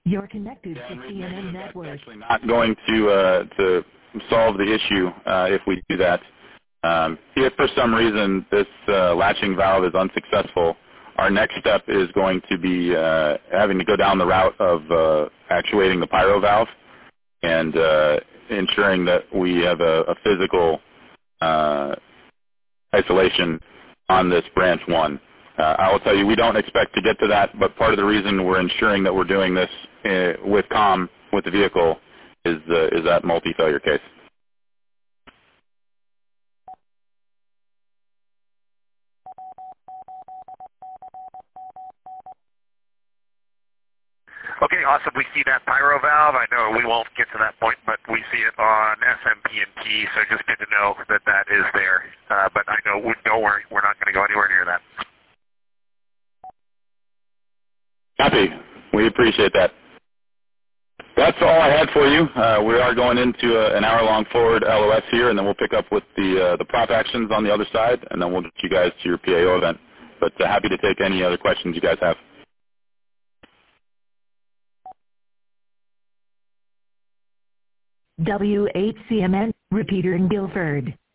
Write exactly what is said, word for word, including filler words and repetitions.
You're connected Yeah, to and C N N that's Network. actually not going to uh, to solve the issue uh, if we do that. Um, if for some reason this uh, latching valve is unsuccessful, our next step is going to be uh, having to go down the route of uh, actuating the pyro valve and uh, ensuring that we have a, a physical uh, isolation on this branch one. Uh, I will tell you, we don't expect to get to that, but part of the reason we're ensuring that we're doing this uh, with COM, with the vehicle, is, uh, is that multi-failure case. Okay, awesome. We see that pyro valve. I know we won't get to that point, but we see it on S M P and T, so just good to know that that is there. Uh, but I know, we, don't worry, we're not going to go anywhere near that. Happy. We appreciate that. That's all I had for you. Uh, we are going into a, an hour-long forward L O S here, and then we'll pick up with the uh, the prop actions on the other side, and then we'll get you guys to your P A O event. But uh, happy to take any other questions you guys have. W eight C M N, repeater in Guilford.